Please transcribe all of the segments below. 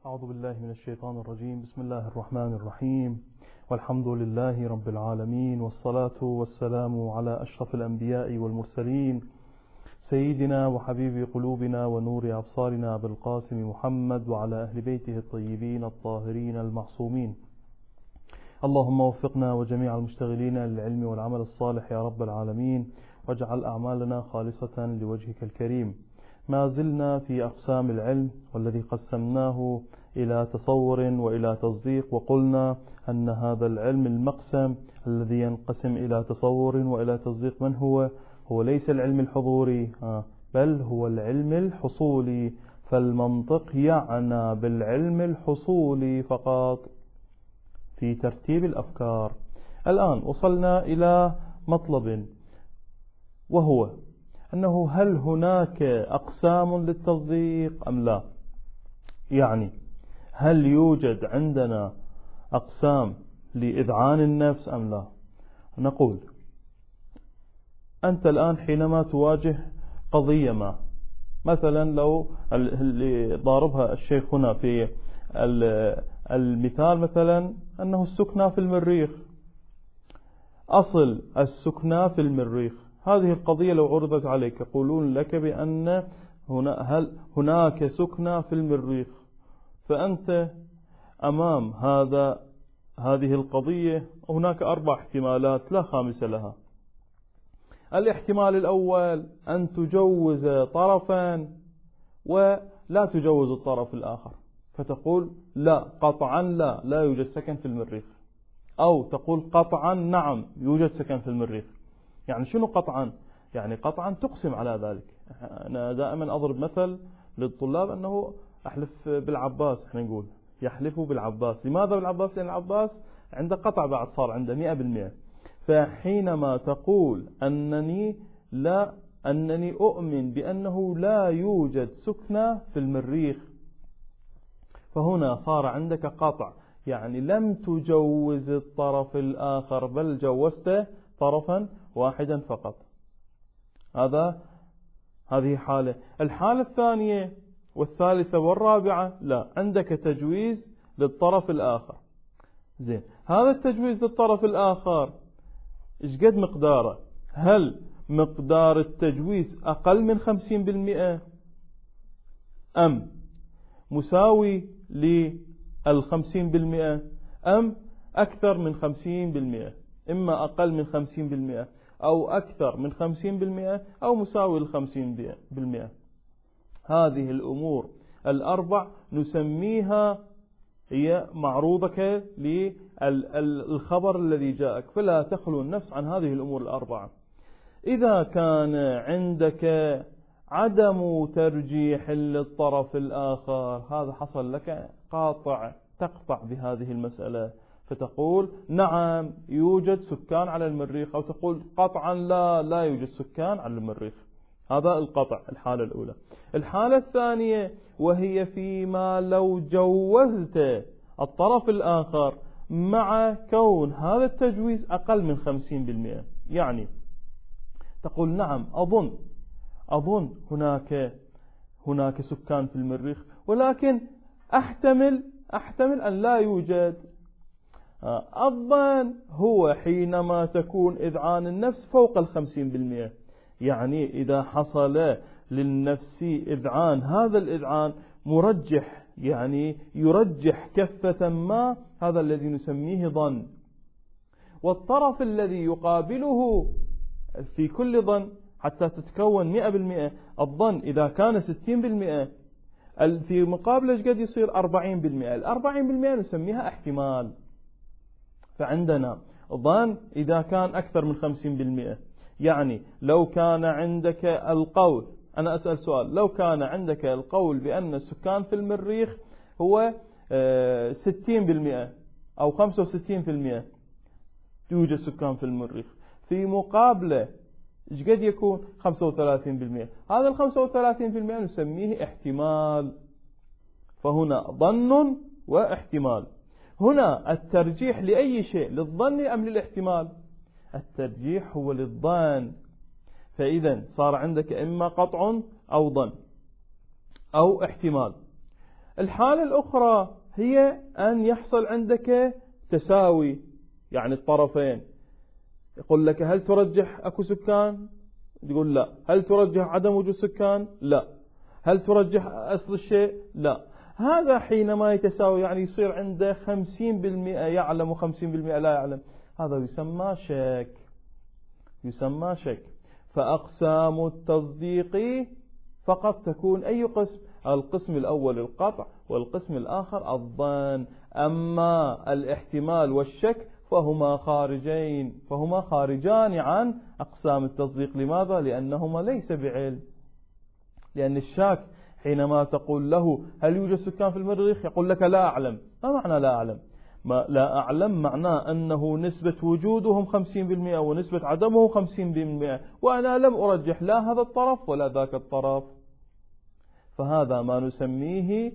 أعوذ بالله من الشيطان الرجيم. بسم الله الرحمن الرحيم، والحمد لله رب العالمين، والصلاة والسلام على أشرف الأنبياء والمرسلين، سيدنا وحبيب قلوبنا ونور أبصارنا أبي القاسم محمد وعلى أهل بيته الطيبين الطاهرين المعصومين. اللهم وفقنا وجميع المشتغلين للعلم والعمل الصالح يا رب العالمين، واجعل أعمالنا خالصة لوجهك الكريم. ما زلنا في أقسام العلم، والذي قسمناه إلى تصور وإلى تصديق، وقلنا أن هذا العلم المقسم الذي ينقسم إلى تصور وإلى تصديق من هو ليس العلم الحضوري، بل هو العلم الحصولي. فالمنطق يعنى بالعلم الحصولي فقط في ترتيب الأفكار. الآن وصلنا إلى مطلب، وهو أنه هل هناك أقسام للتصديق أم لا؟ يعني هل يوجد عندنا أقسام لإذعان النفس أم لا؟ نقول أنت الآن حينما تواجه قضية ما، مثلا لو اللي ضاربها الشيخ هنا في المثال مثلا أنه السكنى في المريخ، أصل السكنى في المريخ، هذه القضية لو عرضت عليك يقولون لك بأن هل هناك سكنى في المريخ، فأنت أمام هذه القضية هناك 4 احتمالات لا خامس لها. الاحتمال الأول أن تجوز طرفا ولا تجوز الطرف الآخر، فتقول لا قطعا لا يوجد سكن في المريخ، أو تقول قطعا نعم يوجد سكن في المريخ. يعني شنو قطعا؟ يعني قطعا تقسم على ذلك. أنا دائما أضرب مثل للطلاب أنه أحلف بالعباس، احنا نقول يحلفوا بالعباس. لماذا بالعباس؟ لأن العباس عنده قطع بعد، صار عنده 100%. فحينما تقول أنني أؤمن بأنه لا يوجد سكنى في المريخ، فهنا صار عندك قطع، يعني لم تجوز الطرف الآخر بل جوزت طرفا واحدا فقط. هذه حالة. الحالة الثانية والثالثة والرابعة لا، عندك تجويز للطرف الآخر. زين، هذا التجويز للطرف الآخر إيش قد مقداره؟ هل مقدار التجويز أقل من 50% أم مساوي لل50% أم أكثر من 50%؟ إما أقل من 50% أو أكثر من 50% أو مساوي ل50%. هذه الأمور ال4 نسميها هي معروضك للخبر الذي جاءك، فلا تخلو النفس عن هذه الأمور ال4. إذا كان عندك عدم ترجيح للطرف الآخر، هذا حصل لك تقطع بهذه المسألة، فتقول نعم يوجد سكان على المريخ، أو تقول قطعا لا يوجد سكان على المريخ. هذا القطع، الحالة الأولى. الحالة الثانية وهي فيما لو جوزت الطرف الآخر مع كون هذا التجويز أقل من 50%، يعني تقول نعم أظن هناك سكان في المريخ، ولكن أحتمل أن لا يوجد. الظن هو حينما تكون إذعان النفس فوق 50%، يعني إذا حصل للنفس إذعان، هذا الإذعان مرجح، يعني يرجح كفة ما، هذا الذي نسميه ظن. والطرف الذي يقابله في كل ظن حتى تتكون 100%، الظن إذا كان 60% في مقابله ايش قد يصير 40%. 40% نسميها احتمال. فعندنا ظن إذا كان أكثر من 50%، يعني لو كان عندك القول، أنا أسأل سؤال، لو كان عندك القول بأن السكان في المريخ هو 60% أو 65% يوجد سكان في المريخ، في مقابله ايش قد يكون 35%، هذا 35% نسميه احتمال. فهنا ظن واحتمال. هنا الترجيح لأي شيء، للظن أم للاحتمال؟ الترجيح هو للظن. فإذا صار عندك إما قطع أو ظن أو احتمال. الحالة الأخرى هي أن يحصل عندك تساوي، يعني الطرفين. يقول لك هل ترجح أكو سكان؟ يقول لا. هل ترجح عدم وجود سكان؟ لا. هل ترجح أصل الشيء؟ لا. هذا حينما يتساوي، يعني يصير عنده 50% يعلم و50% لا يعلم، هذا يسمى شك، يسمى شك. فأقسام التصديق فقط تكون أي قسم؟ القسم الأول القطع، والقسم الآخر الظن. أما الاحتمال والشك فهما خارجان عن أقسام التصديق. لماذا؟ لأنهما ليس بعلم. لأن الشاك حينما تقول له هل يوجد سكان في المريخ؟ يقول لك لا أعلم. ما معنى لا أعلم؟ لا أعلم معناه أنه نسبة وجودهم 50% ونسبة عدمه 50%، وأنا لم أرجح لا هذا الطرف ولا ذاك الطرف. فهذا ما نسميه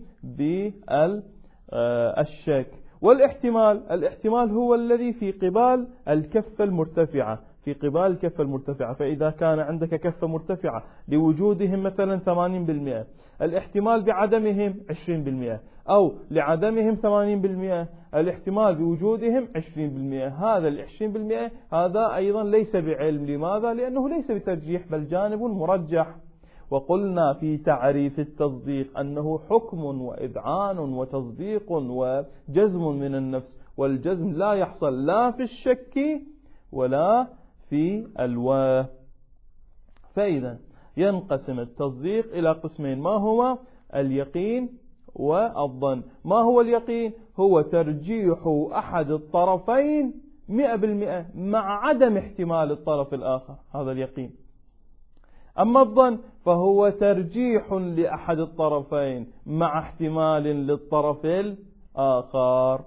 بالشك. والاحتمال، الاحتمال هو الذي في قبال الكفة المرتفعة، في قبال الكفة المرتفعة. فإذا كان عندك كفة مرتفعة لوجودهم مثلا 80%، الاحتمال بعدمهم 20%، أو لعدمهم 80%، الاحتمال بوجودهم 20%. هذا 20% هذا أيضا ليس بعلم. لماذا؟ لأنه ليس بترجيح بل جانب مرجح. وقلنا في تعريف التصديق أنه حكم وإذعان وتصديق وجزم من النفس، والجزم لا يحصل لا في الشك ولا في الواه. فإذا ينقسم التصديق إلى قسمين، ما هو؟ اليقين والظن. ما هو اليقين؟ هو ترجيح أحد الطرفين 100% مع عدم احتمال الطرف الآخر، هذا اليقين. أما الظن فهو ترجيح لأحد الطرفين مع احتمال للطرف الآخر.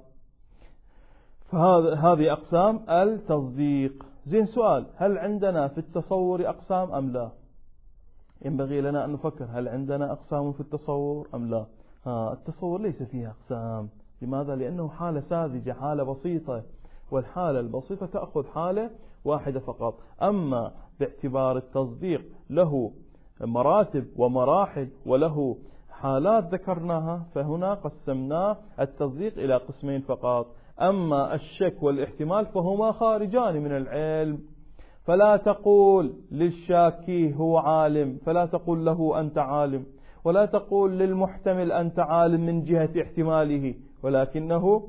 فهذه أقسام التصديق. زين، سؤال: هل عندنا في التصور أقسام أم لا؟ ينبغي لنا أن نفكر، هل عندنا أقسام في التصور أم لا؟ التصور ليس فيه أقسام. لماذا؟ لأنه حالة ساذجة، حالة بسيطة، والحالة البسيطة تأخذ حالة واحدة فقط. أما باعتبار التصديق له مراتب ومراحل وله حالات ذكرناها، فهنا قسمنا التصديق إلى قسمين فقط. أما الشك والاحتمال فهما خارجان من العلم. فلا تقول للشاكي هو عالم، فلا تقول له أنت عالم، ولا تقول للمحتمل أنت عالم من جهة احتماله، ولكنه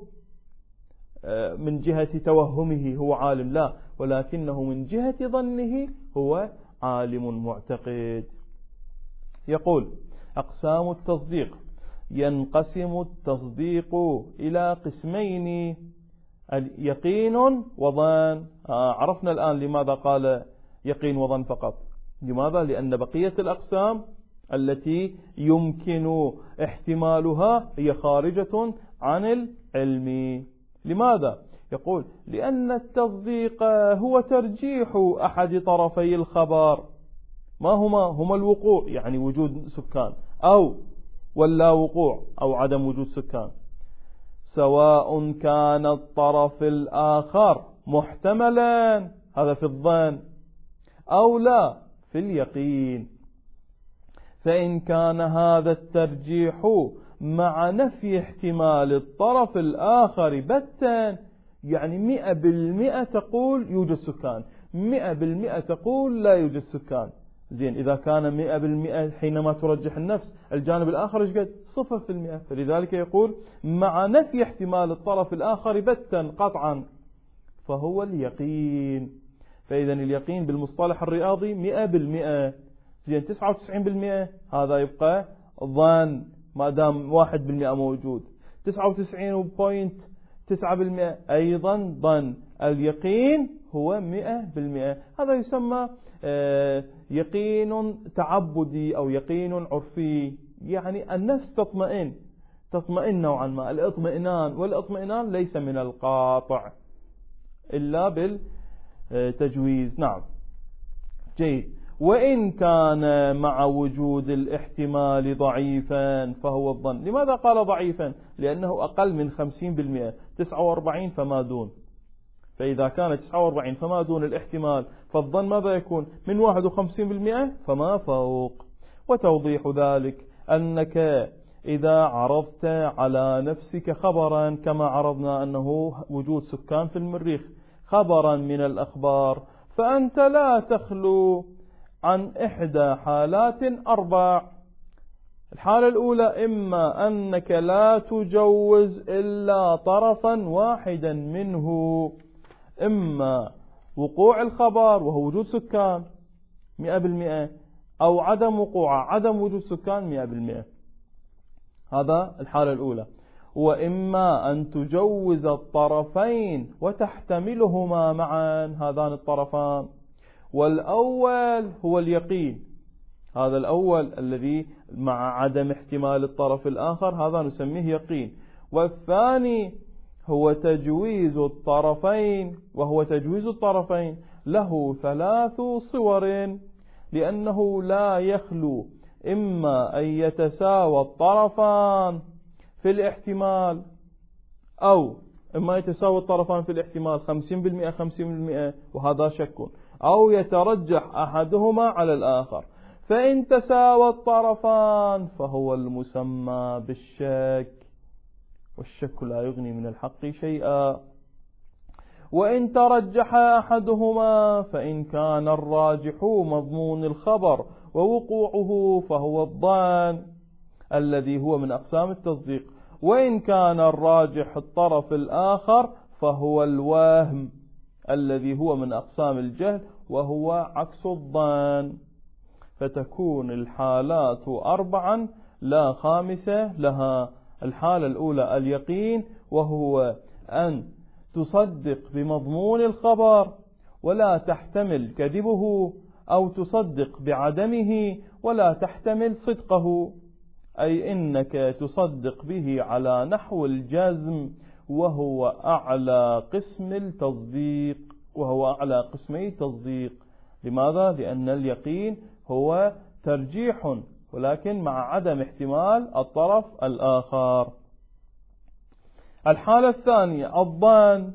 من جهة توهمه هو عالم، لا، ولكنه من جهة ظنه هو عالم معتقد. يقول: أقسام التصديق: ينقسم التصديق إلى قسمين، يقين وظن. عرفنا الآن لماذا قال يقين وظن فقط. لماذا؟ لأن بقية الأقسام التي يمكن احتمالها هي خارجة عن العلم. لماذا؟ يقول: لأن التصديق هو ترجيح أحد طرفي الخبر. ما هما الوقوع، يعني وجود سكان، أو ولا وقوع أو عدم وجود سكان، سواء كان الطرف الآخر محتملا، هذا في الظن، أو لا في اليقين. فإن كان هذا الترجيح مع نفي احتمال الطرف الآخر بتا، يعني 100% تقول يوجد سكان، 100% تقول لا يوجد سكان. زين، إذا كان 100% حينما ترجح النفس الجانب الآخر ايش قد؟ 0%. فلذلك يقول مع نفي احتمال الطرف الآخر بتا قطعا فهو اليقين. فإذا اليقين بالمصطلح الرياضي 100%. زين، 99% هذا يبقى ظن ما دام 1% موجود، 99.9% أيضا ظن. اليقين هو 100%. هذا يسمى يقين تعبدي أو يقين عرفي، يعني النفس تطمئن نوعا ما، الاطمئنان، والاطمئنان ليس من القاطع إلا بالتجويز. نعم، جيد. وإن كان مع وجود الاحتمال ضعيفا فهو الظن. لماذا قال ضعيفا؟ لأنه أقل من 50%، 49 فما دون. فإذا كان 49 فما دون الاحتمال فالظن ماذا يكون؟ من 51% فما فوق. وتوضيح ذلك أنك إذا عرضت على نفسك خبرا كما عرضنا أنه وجود سكان في المريخ خبرا من الأخبار، فأنت لا تخلو عن إحدى حالات 4. الحالة الأولى إما أنك لا تجوز إلا طرفا واحدا منه، إما وقوع الخبر وهو وجود سكان 100%، أو عدم وقوع عدم وجود سكان 100%. هذا الحالة الأولى. وإما أن تجوز الطرفين وتحتملهما معا، هذان الطرفان. والأول هو اليقين، هذا الأول الذي مع عدم احتمال الطرف الآخر، هذا نسميه يقين. والثاني هو تجويز الطرفين، وهو تجويز الطرفين له 3 صور، لأنه لا يخلو إما أن يتساوى الطرفان في الاحتمال، أو إما يتساوى الطرفان في الاحتمال 50% 50%، وهذا شك، أو يترجح أحدهما على الآخر. فإن تساوى الطرفان فهو المسمى بالشك، والشك لا يغني من الحق شيئا. وإن ترجح أحدهما فإن كان الراجح مضمون الخبر ووقوعه فهو الظن الذي هو من أقسام التصديق، وإن كان الراجح الطرف الآخر فهو الوهم الذي هو من أقسام الجهل وهو عكس الظن. فتكون الحالات 4 لا خامسة لها. الحالة الأولى اليقين، وهو أن تصدق بمضمون الخبر ولا تحتمل كذبه، أو تصدق بعدمه ولا تحتمل صدقه، أي إنك تصدق به على نحو الجزم، وهو أعلى قسم التصديق، وهو أعلى قسمي التصديق. لماذا؟ لأن اليقين هو ترجيح ولكن مع عدم احتمال الطرف الآخر. الحالة الثانية الظن،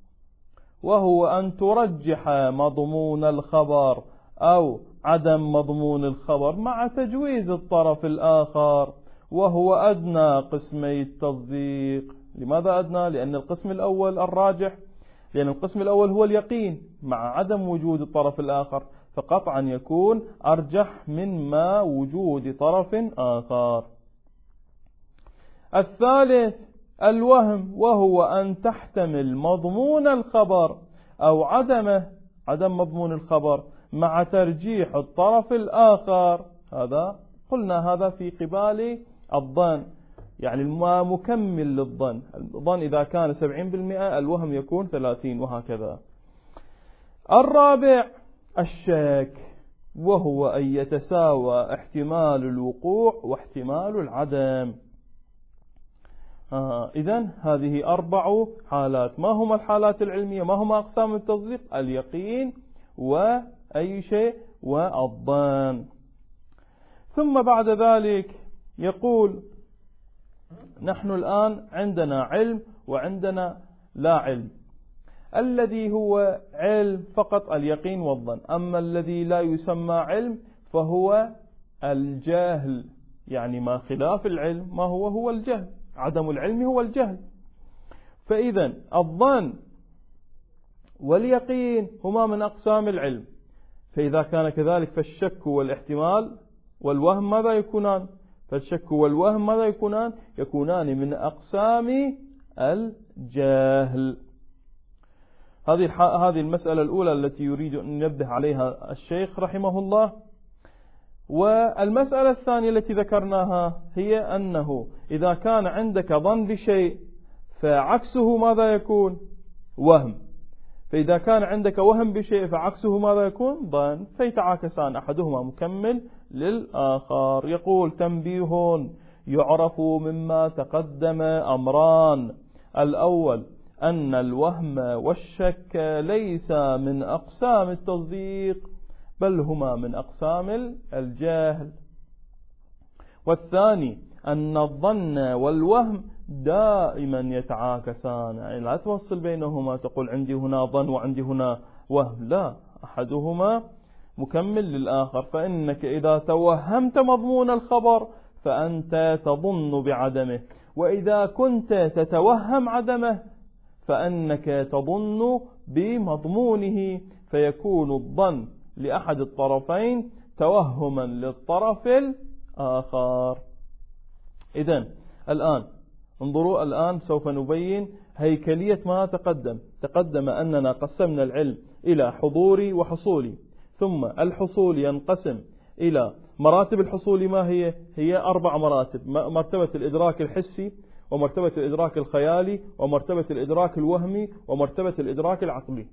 وهو أن ترجح مضمون الخبر أو عدم مضمون الخبر مع تجويز الطرف الآخر، وهو أدنى قسمي التصديق. لماذا أدنى؟ لأن القسم الأول الراجح، لأن القسم الأول هو اليقين مع عدم وجود الطرف الآخر، فقطعا يكون أرجح من ما وجود طرف آخر. الثالث الوهم، وهو أن تحتمل مضمون الخبر أو عدم مضمون الخبر مع ترجيح الطرف الآخر. هذا قلنا هذا في قبال الظن، يعني ما مكمل للظن. الظن إذا كان 70% الوهم يكون 30، وهكذا. الرابع الشك، وهو أن يتساوى احتمال الوقوع واحتمال العدم. إذن هذه 4 حالات. ما هما الحالات العلمية؟ ما هما أقسام التصديق؟ اليقين وأي شيء والظن. ثم بعد ذلك يقول نحن الآن عندنا علم وعندنا لا علم. الذي هو علم فقط اليقين والظن، أما الذي لا يسمى علم فهو الجهل، يعني ما خلاف العلم ما هو الجهل، عدم العلم هو الجهل. فإذا الظن واليقين هما من أقسام العلم، فإذا كان كذلك فالشك والاحتمال والوهم ماذا يكونان؟ فالشك والوهم ماذا يكونان؟ يكونان من أقسام الجهل. هذه المسألة الأولى التي يريد أن ينبه عليها الشيخ رحمه الله. والمسألة الثانية التي ذكرناها هي أنه إذا كان عندك ظن بشيء فعكسه ماذا يكون؟ وهم. فإذا كان عندك وهم بشيء فعكسه ماذا يكون؟ ظن، فيتعاكسان أحدهما مكمل للآخر. يقول تنبيه: يعرف مما تقدم أمران: الأول أن الوهم والشك ليس من أقسام التصديق بل هما من أقسام الجهل. والثاني أن الظن والوهم دائما يتعاكسان، يعني لا توصل بينهما تقول عندي هنا ظن وعندي هنا وهم، لا، أحدهما مكمل للآخر. فإنك إذا توهمت مضمون الخبر فأنت تظن بعدمه، وإذا كنت تتوهم عدمه فأنك تظن بمضمونه، فيكون الظن لأحد الطرفين توهما للطرف الآخر. إذن الآن انظروا، الآن سوف نبين هيكلية ما تقدم أننا قسمنا العلم إلى حضوري وحصولي، ثم الحصول ينقسم إلى مراتب الحصول. ما هي 4 مراتب: مرتبة الإدراك الحسي، ومرتبة الإدراك الخيالي، ومرتبة الإدراك الوهمي، ومرتبة الإدراك العقلي.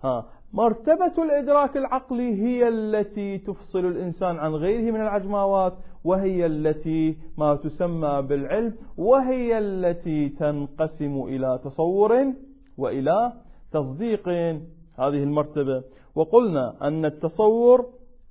مرتبة الإدراك العقلي هي التي تفصل الإنسان عن غيره من العجماوات، وهي التي ما تسمى بالعلم، وهي التي تنقسم إلى تصور وإلى تصديق. هذه المرتبة. وقلنا أن التصور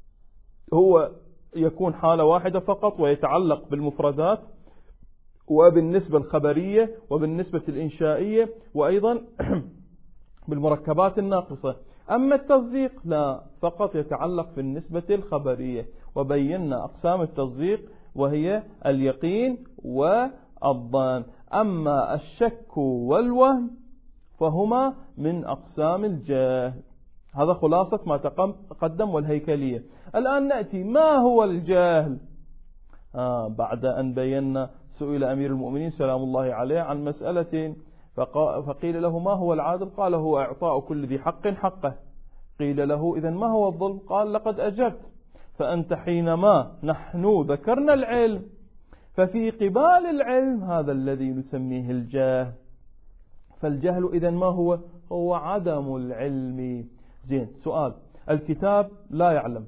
هو يكون حالة واحدة فقط، ويتعلق بالمفردات وبالنسبة الخبرية وبالنسبة الإنشائية وأيضا بالمركبات الناقصة. أما التصديق لا، فقط يتعلق بالنسبة الخبرية، وبينا أقسام التصديق وهي اليقين والظن. أما الشك والوهم فهما من أقسام الجهل. هذا خلاصة ما تقدم والهيكلية. الآن نأتي ما هو الجهل. بعد أن بينا، سئل أمير المؤمنين سلام الله عليه عن مسألة، فقيل له ما هو العادل؟ قال هو إعطاء كل ذي حق حقه. قيل له إذن ما هو الظلم؟ قال لقد أجبت. فأنت حينما نحن ذكرنا العلم، ففي قبال العلم هذا الذي نسميه الجهل. فالجهل إذن ما هو؟ هو عدم العلم. زين، سؤال: الكتاب لا يعلم،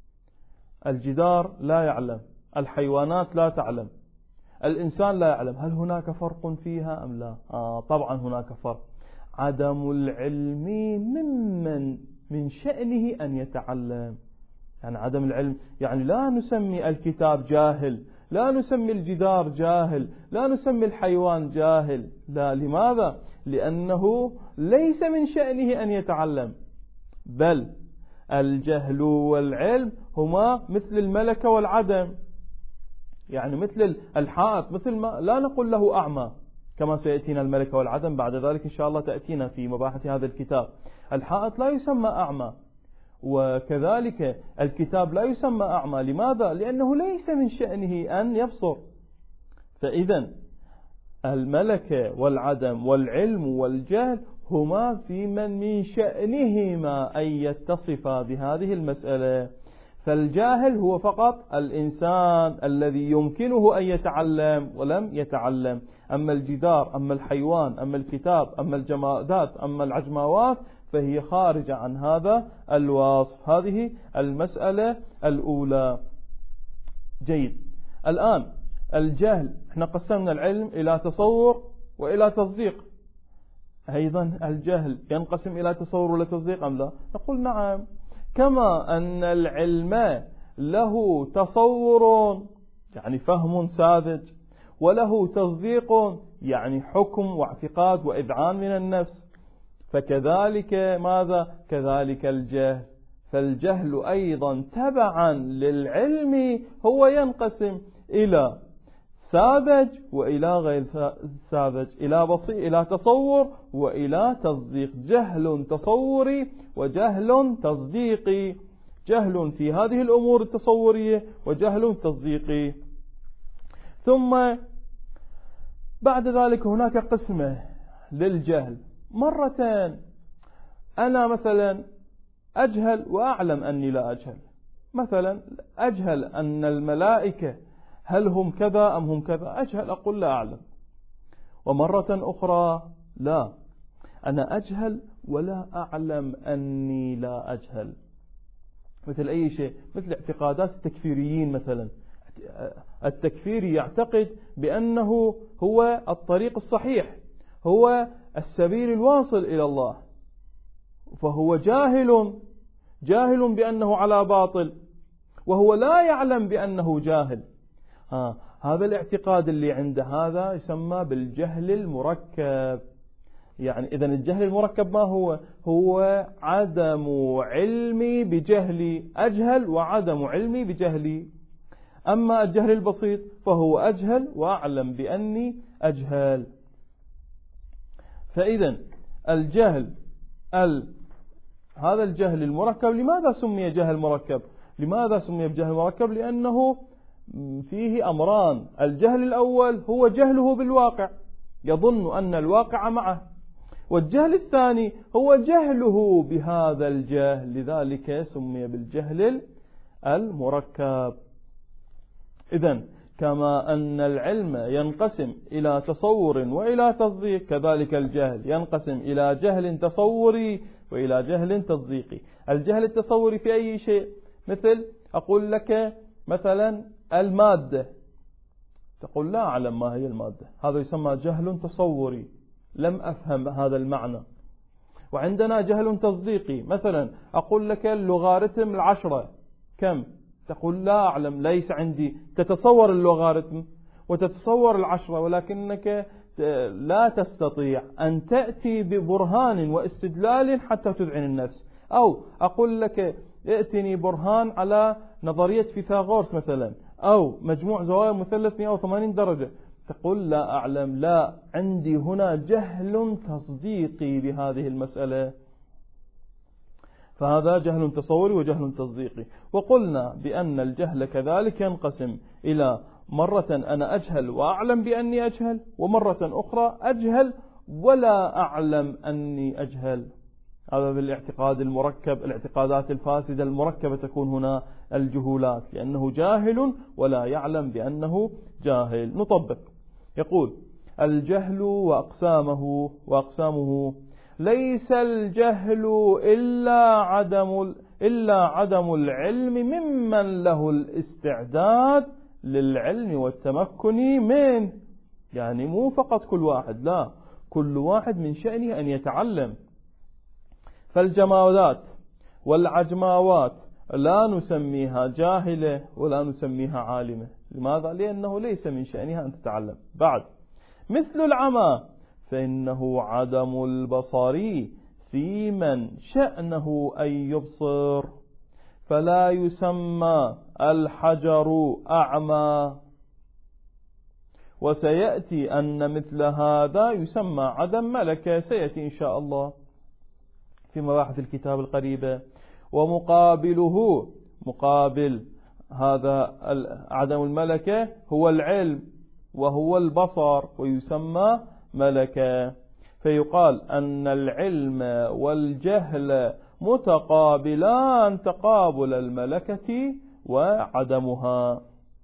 الجدار لا يعلم، الحيوانات لا تعلم، الإنسان لا يعلم، هل هناك فرق فيها أم لا؟ طبعا هناك فرق. عدم العلم من شأنه أن يتعلم. يعني عدم العلم يعني لا نسمي الكتاب جاهل، لا نسمي الجدار جاهل، لا نسمي الحيوان جاهل. لا، لماذا؟ لأنه ليس من شأنه أن يتعلم. بل الجهل والعلم هما مثل الملكة والعدم. يعني مثل الحائط، مثل ما لا نقول له أعمى كما سيأتينا الملكة والعدم بعد ذلك إن شاء الله تأتينا في مباحث هذا الكتاب. الحائط لا يسمى أعمى، وكذلك الكتاب لا يسمى أعمى. لماذا؟ لأنه ليس من شأنه أن يبصر. فإذا الملكة والعدم والعلم والجهل هما في من شأنهما أن يتصفا بهذه المسألة. فالجاهل هو فقط الإنسان الذي يمكنه أن يتعلم ولم يتعلم. أما الجدار، أما الحيوان، أما الكتاب، أما الجمادات، أما العجماوات، فهي خارجة عن هذا الوصف. هذه المسألة الأولى. جيد. الآن الجهل، احنا قسمنا العلم إلى تصور وإلى تصديق. أيضا الجهل ينقسم إلى تصور ولا تصديق أم لا؟ نقول نعم. كما أن العلم له تصور يعني فهم ساذج، وله تصديق يعني حكم واعتقاد وإذعان من النفس، فكذلك ماذا؟ كذلك الجهل. فالجهل أيضا تبعا للعلم هو ينقسم إلى ساذج وإلى غير ساذج، إلى تصور وإلى تصديق. جهل تصوري وجهل تصديقي. جهل في هذه الأمور التصورية وجهل تصديقي. ثم بعد ذلك هناك قسمة للجهل. مرتين أنا مثلا أجهل وأعلم أني لا أجهل. مثلا أجهل أن الملائكة هل هم كذا أم هم كذا، أجهل، أقول لا أعلم. ومرة أخرى لا، أنا أجهل ولا أعلم أني لا أجهل. مثل أي شيء، مثل اعتقادات التكفيريين مثلا. التكفيري يعتقد بأنه هو الطريق الصحيح، هو السبيل الواصل إلى الله، فهو جاهل بأنه على باطل، وهو لا يعلم بأنه جاهل. هذا الاعتقاد اللي عند هذا يسمى بالجهل المركب. يعني إذن الجهل المركب ما هو؟ هو عدم علمي بجهلي، أجهل وعدم علمي بجهلي. أما الجهل البسيط فهو أجهل وأعلم بأني أجهل. فإذا الجهل هذا الجهل المركب لماذا سمي جهل مركب؟ لماذا سمي بجهل مركب؟ لأنه فيه أمران. الجهل الأول هو جهله بالواقع، يظن أن الواقع معه، والجهل الثاني هو جهله بهذا الجهل، لذلك سمي بالجهل المركب. إذن كما أن العلم ينقسم إلى تصور وإلى تصديق، كذلك الجهل ينقسم إلى جهل تصوري وإلى جهل تصديقي. الجهل التصوري في أي شيء، مثل أقول لك مثلا المادة، تقول لا أعلم ما هي المادة، هذا يسمى جهل تصوري، لم أفهم هذا المعنى. وعندنا جهل تصديقي، مثلا أقول لك اللوغاريتم 10 كم؟ تقول لا أعلم، ليس عندي. تتصور اللوغاريتم وتتصور 10، ولكنك لا تستطيع أن تأتي ببرهان واستدلال حتى تذعن النفس. أو أقول لك ائتني برهان على نظرية فيثاغورس مثلا، أو مجموع زوايا مثلث 180 درجة، تقول لا أعلم، لا عندي هنا جهل تصديقي بهذه المسألة. فهذا جهل تصوري وجهل تصديقي. وقلنا بأن الجهل كذلك ينقسم إلى مرة أنا أجهل وأعلم بأني أجهل، ومرة أخرى أجهل ولا أعلم أني أجهل. هذا بالاعتقاد المركب، الاعتقادات الفاسدة المركبة تكون هنا الجهولات، لأنه جاهل ولا يعلم بأنه جاهل. نطبق. يقول الجهل وأقسامه ليس الجهل إلا عدم العلم ممن له الاستعداد للعلم والتمكن منه. يعني مو فقط كل واحد، لا، كل واحد من شأنه أن يتعلم. فالجمادات والعجماوات لا نسميها جاهلة ولا نسميها عالمة. لماذا؟ لأنه ليس من شأنها أن تتعلم. بعد مثل العمى فإنه عدم البصر في من شأنه أن يبصر، فلا يسمى الحجر أعمى. وسيأتي أن مثل هذا يسمى عدم ملكة، سيأتي إن شاء الله في مباحث الكتاب القريبة. ومقابله، مقابل هذا عدم الملكة هو العلم وهو البصر، ويسمى ملكة. فيقال أن العلم والجهل متقابلان تقابل الملكة وعدمها.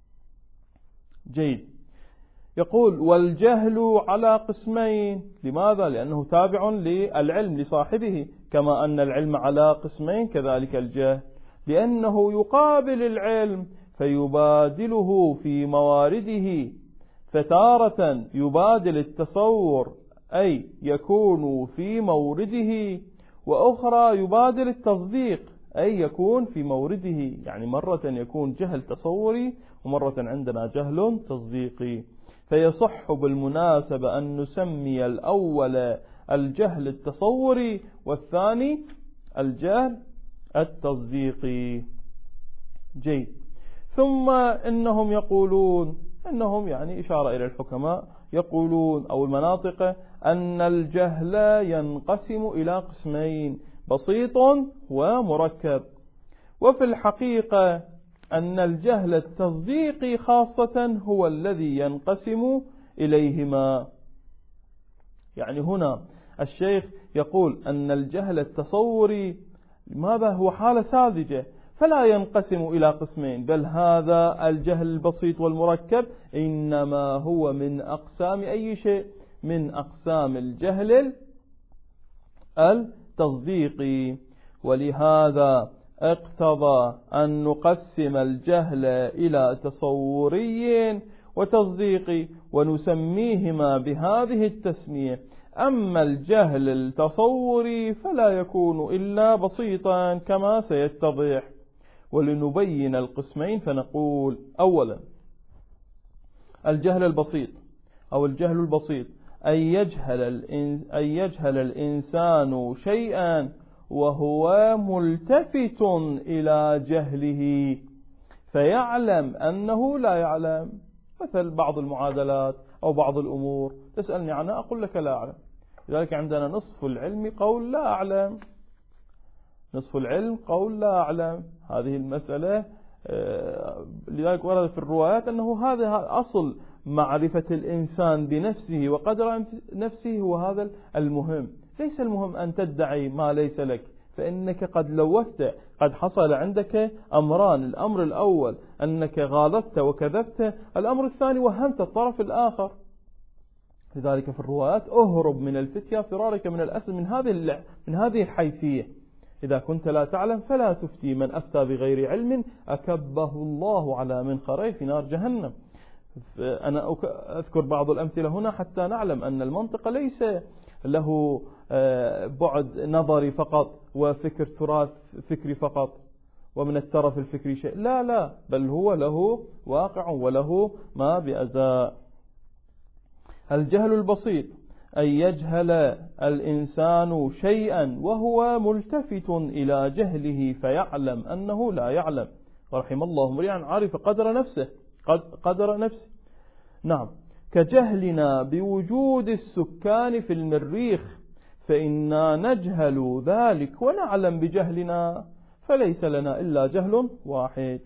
جيد. يقول والجهل على قسمين. لماذا؟ لأنه تابع للعلم لصاحبه، كما أن العلم على قسمين كذلك الجهل، لأنه يقابل العلم فيبادله في موارده، فتارة يبادل التصور أي يكون في مورده، وأخرى يبادل التصديق أي يكون في مورده. يعني مرة يكون جهل تصوري ومرة عندنا جهل تصديقي. فيصح بالمناسبة أن نسمي الأول الجهل التصوري والثاني الجهل التصديقي. جيد. ثم إنهم يقولون، إنهم يعني إشارة إلى الحكماء، يقولون أو المناطق أن الجهل ينقسم إلى قسمين: بسيط ومركب. وفي الحقيقة أن الجهل التصديقي خاصة هو الذي ينقسم إليهما. يعني هنا الشيخ يقول أن الجهل التصوري ماذا هو حالة ساذجة، فلا ينقسم إلى قسمين، بل هذا الجهل البسيط والمركب إنما هو من أقسام أي شيء؟ من أقسام الجهل التصديقي. ولهذا اقتضى أن نقسم الجهل إلى تصوري وتصديقي ونسميهما بهذه التسمية. أما الجهل التصوري فلا يكون إلا بسيطا كما سيتضح. ولنبين القسمين فنقول: أولا الجهل البسيط أو الجهل البسيط أن يجهل الإنسان شيئا وهو ملتفت إلى جهله، فيعلم أنه لا يعلم، مثل بعض المعادلات أو بعض الأمور تسألني عنها أقول لك لا أعلم. لذلك عندنا نصف العلم قول لا أعلم، نصف العلم قول لا أعلم. هذه المسألة لذلك ورد في الروايات أنه هذا أصل معرفة الإنسان بنفسه وقدر نفسه هو هذا المهم. ليس المهم أن تدعي ما ليس لك، فإنك قد لوثت، قد حصل عندك أمران: الأمر الأول أنك غالطت وكذبت، الأمر الثاني وهمت الطرف الآخر. لذلك في الروايات أهرب من الفتية فرارك من الأسد، من هذه الحيثية. إذا كنت لا تعلم فلا تفتي، من أفتى بغير علم أكبه الله على منخريه في نار جهنم. أنا أذكر بعض الأمثلة هنا حتى نعلم أن المنطق ليس له بعد نظري فقط وفكر تراث فكري فقط ومن الترف الفكري شيء، لا، بل هو له واقع وله ما بأزاء. الجهل البسيط أن يجهل الإنسان شيئا وهو ملتفت إلى جهله فيعلم أنه لا يعلم. ورحم الله امرئا عرف قدر نفسه. نعم، كجهلنا بوجود السكان في المريخ، فإنا نجهل ذلك ونعلم بجهلنا، فليس لنا إلا جهل واحد.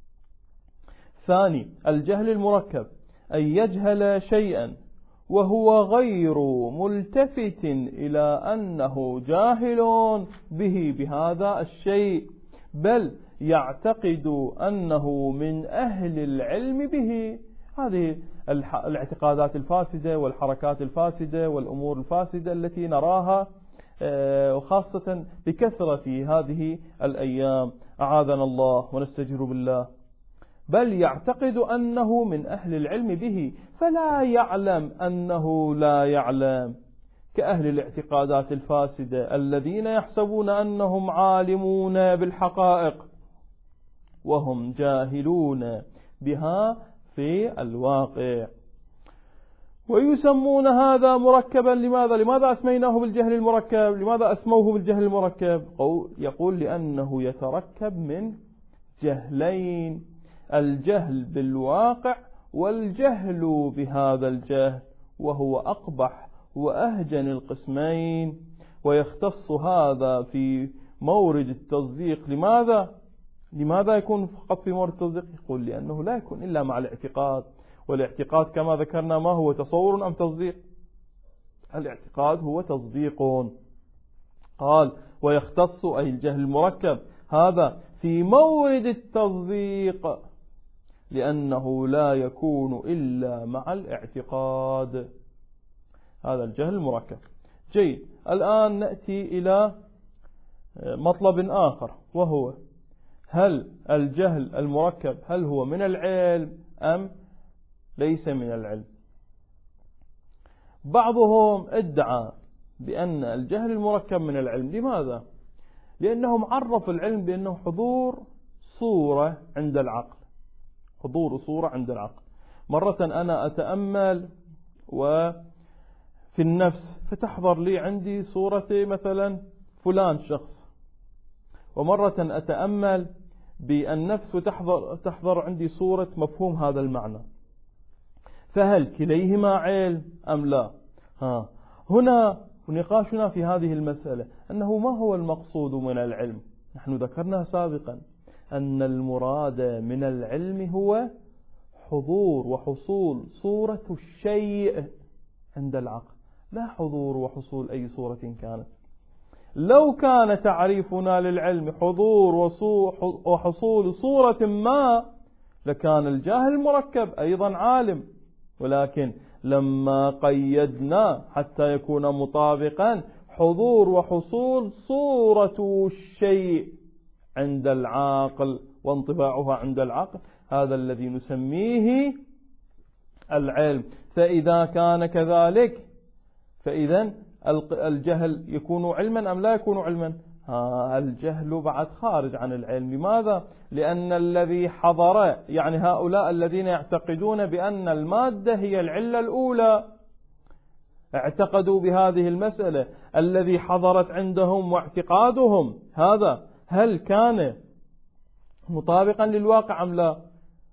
ثاني، الجهل المركب أن يجهل شيئا وهو غير ملتفت إلى أنه جاهل به بهذا الشيء، بل يعتقد أنه من أهل العلم به. هذه الاعتقادات الفاسدة والحركات الفاسدة والأمور الفاسدة التي نراها وخاصة بكثرة في هذه الأيام، أعاذنا الله ونستجير بالله. بل يعتقد أنه من أهل العلم به فلا يعلم أنه لا يعلم، كأهل الاعتقادات الفاسدة الذين يحسبون أنهم عالمون بالحقائق وهم جاهلون بها في الواقع. ويسمون هذا مركبا. لماذا أسميناه بالجهل المركب؟ لماذا أسموه بالجهل المركب؟ يقول لأنه يتركب من جهلين: الجهل بالواقع والجهل بهذا الجهل، وهو أقبح وأهجن القسمين. ويختص هذا في مورد التصديق. لماذا يكون فقط في مورد التصديق؟ يقول لأنه لا يكون إلا مع الاعتقاد، والاعتقاد كما ذكرنا ما هو تصور أم تصديق؟ الاعتقاد هو تصديق. قال ويختص أي الجهل المركب هذا في مورد التصديق، لأنه لا يكون إلا مع الاعتقاد. هذا الجهل المركب. جيد، الآن نأتي إلى مطلب آخر، وهو هل الجهل المركب هل هو من العلم أم ليس من العلم؟ بعضهم ادعى بأن الجهل المركب من العلم. لماذا؟ لأنهم عرفوا العلم بأنه حضور صورة عند العقل. حضور صورة عند العقل. مرة أنا أتأمل وفي النفس فتحضر لي عندي صورة مثلا فلان شخص، ومرة أتأمل بالنفس وتحضر عندي صورة مفهوم هذا المعنى. فهل كليهما علم أم لا؟ هنا نقاشنا في هذه المسألة أنه ما هو المقصود من العلم؟ نحن ذكرنا سابقا أن المراد من العلم هو حضور وحصول صورة الشيء عند العقل، لا حضور وحصول أي صورة كانت. لو كان تعريفنا للعلم حضور وحصول صورة ما لكان الجاهل المركب أيضا عالم، ولكن لما قيدنا حتى يكون مطابقا حضور وحصول صورة الشيء عند العاقل وانطباعها عند العقل، هذا الذي نسميه العلم. فإذا كان كذلك فإذا الجهل يكون علما أم لا يكون علما؟ الجهل بعد خارج عن العلم. لماذا؟ لأن الذي حضر، يعني هؤلاء الذين يعتقدون بأن المادة هي العلة الأولى، اعتقدوا بهذه المسألة، الذي حضرت عندهم واعتقادهم هذا هل كان مطابقا للواقع أم لا؟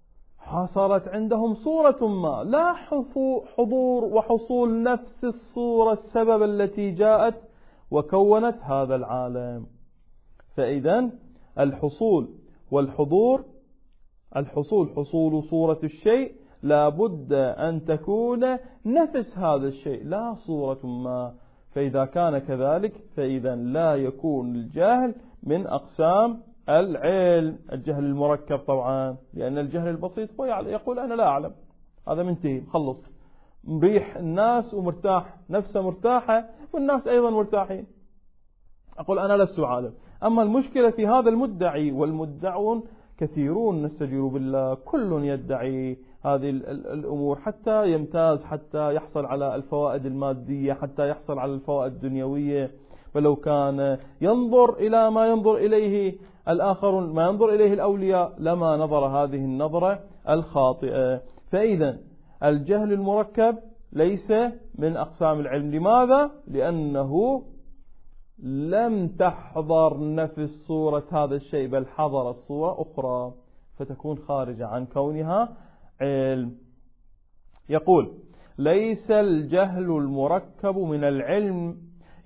حصلت عندهم صورة ما، لا حضور وحصول نفس الصورة السبب التي جاءت وكونت هذا العالم. فإذا الحصول والحضور، حصول صورة الشيء لا بد أن تكون نفس هذا الشيء لا صورة ما. فإذا كان كذلك فإذا لا يكون الجهل من أقسام العلم. الجهل المركب طبعا، لأن الجهل البسيط هو يقول أنا لا أعلم، هذا منتهي خلص، مريح الناس ومرتاح، نفسه مرتاحة والناس أيضا مرتاحين، أقول أنا لست عالم. أما المشكلة في هذا المدعي، والمدعون كثيرون نستجير بالله، كل يدعي هذه الأمور حتى يمتاز، حتى يحصل على الفوائد المادية، حتى يحصل على الفوائد الدنيوية. فلو كان ينظر إلى ما ينظر إليه الآخرون، ما ينظر إليه الأولياء، لما نظر هذه النظرة الخاطئة. فإذا الجهل المركب ليس من أقسام العلم. لماذا؟ لأنه لم تحضر نفس صورة هذا الشيء، بل حضرت صورة أخرى، فتكون خارجة عن كونها علم. يقول ليس الجهل المركب من العلم.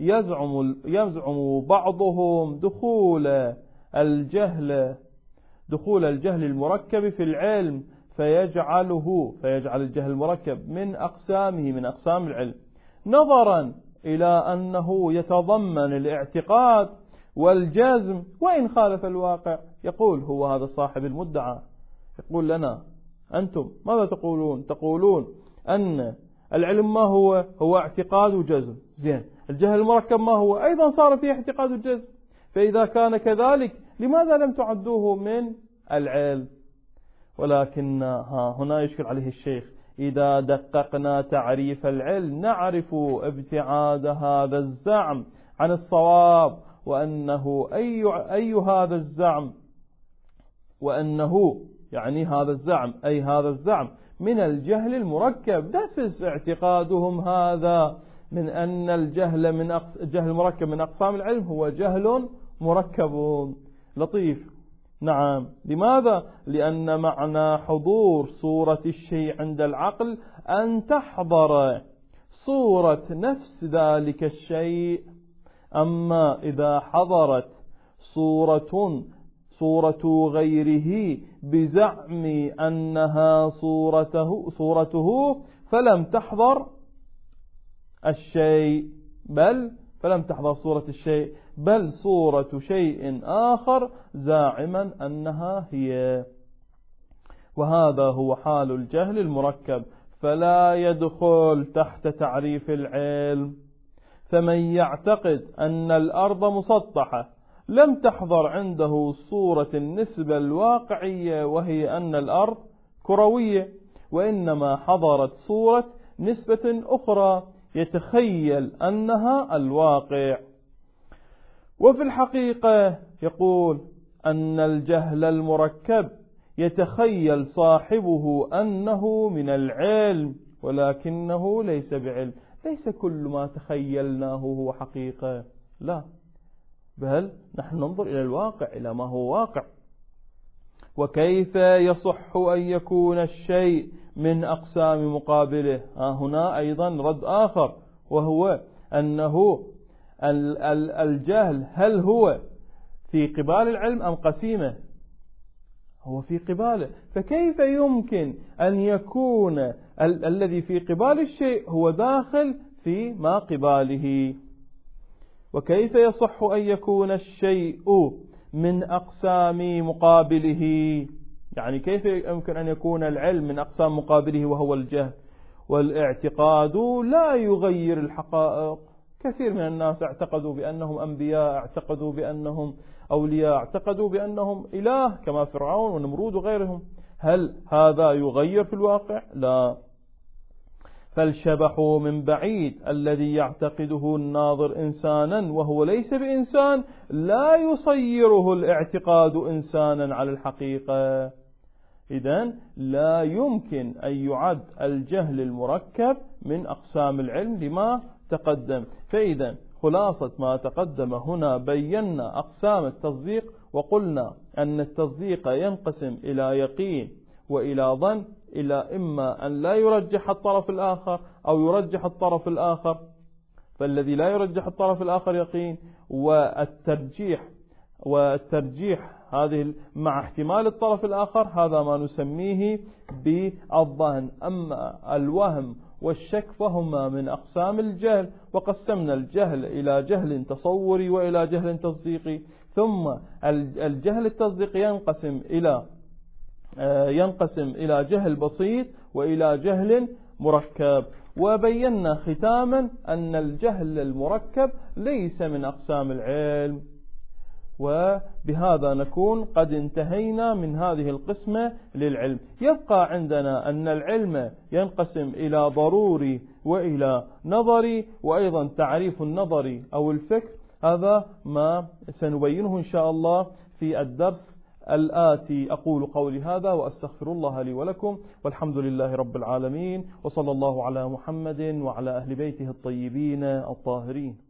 يزعم بعضهم دخول الجهل المركب في العلم، فيجعل الجهل المركب من أقسامه، من أقسام العلم، نظرا إلى أنه يتضمن الاعتقاد والجزم وإن خالف الواقع. يقول هو هذا صاحب المدعى يقول لنا أنتم ماذا تقولون؟ تقولون أن العلم ما هو اعتقاد وجزم، زين، الجهل المركب ما هو؟ أيضا صار فيه اعتقاد وجزم. فإذا كان كذلك لماذا لم تعدوه من العلم؟ ولكن هنا يشكل عليه الشيخ، إذا دققنا تعريف العلم نعرف ابتعاد هذا الزعم عن الصواب، وأنه أي هذا الزعم، وأنه يعني هذا الزعم، أي هذا الزعم من الجهل المركب، نفس اعتقادهم هذا من أن الجهل المركب من أقسام العلم هو جهل مركب. لطيف. نعم. لماذا؟ لأن معنى حضور صورة الشيء عند العقل أن تحضر صورة نفس ذلك الشيء. أما إذا حضرت صورة غيره بزعم أنها صورته فلم تحضر الشيء، بل صورة شيء آخر زاعما أنها هي. وهذا هو حال الجهل المركب، فلا يدخل تحت تعريف العلم. فمن يعتقد أن الأرض مسطحة لم تحضر عنده صورة النسبة الواقعية، وهي أن الأرض كروية، وإنما حضرت صورة نسبة أخرى يتخيل أنها الواقع. وفي الحقيقة يقول أن الجهل المركب يتخيل صاحبه أنه من العلم، ولكنه ليس بعلم. ليس كل ما تخيلناه هو حقيقة، لا، بل نحن ننظر إلى الواقع، إلى ما هو واقع. وكيف يصح أن يكون الشيء من أقسام مقابله؟ هنا أيضا رد آخر، وهو أنه الجهل هل هو في قبال العلم أم قسيمه؟ هو في قباله، فكيف يمكن أن يكون الذي في قبال الشيء هو داخل في ما قباله؟ وكيف يصح أن يكون الشيء من أقسام مقابله؟ يعني كيف يمكن أن يكون العلم من أقسام مقابله وهو الجهل؟ والاعتقاد لا يغير الحقائق. كثير من الناس اعتقدوا بأنهم أنبياء، اعتقدوا بأنهم أولياء، اعتقدوا بأنهم إله كما فرعون ونمرود وغيرهم. هل هذا يغير في الواقع؟ لا. فالشبح من بعيد الذي يعتقده الناظر إنسانا وهو ليس بإنسان لا يصيره الاعتقاد إنسانا على الحقيقة. إذن لا يمكن أن يعد الجهل المركب من أقسام العلم لما تقدم. فإذا خلاصة ما تقدم هنا بينا أقسام التصديق، وقلنا أن التصديق ينقسم إلى يقين وإلى ظن، إلى إما أن لا يرجح الطرف الآخر أو يرجح الطرف الآخر، فالذي لا يرجح الطرف الآخر يقين، والترجيح هذه مع احتمال الطرف الآخر هذا ما نسميه بالظن. أما الوهم والشك فهما من أقسام الجهل، وقسمنا الجهل إلى جهل تصوري وإلى جهل تصديقي. ثم الجهل التصديقي ينقسم إلى جهل بسيط وإلى جهل مركب. وبينا ختاما أن الجهل المركب ليس من أقسام العلم. وبهذا نكون قد انتهينا من هذه القسمة للعلم. يبقى عندنا أن العلم ينقسم إلى ضروري وإلى نظري، وأيضا تعريف النظري أو الفكر هذا ما سنبينه إن شاء الله في الدرس الآتي. أقول قولي هذا وأستغفر الله لي ولكم، والحمد لله رب العالمين، وصلى الله على محمد وعلى أهل بيته الطيبين الطاهرين.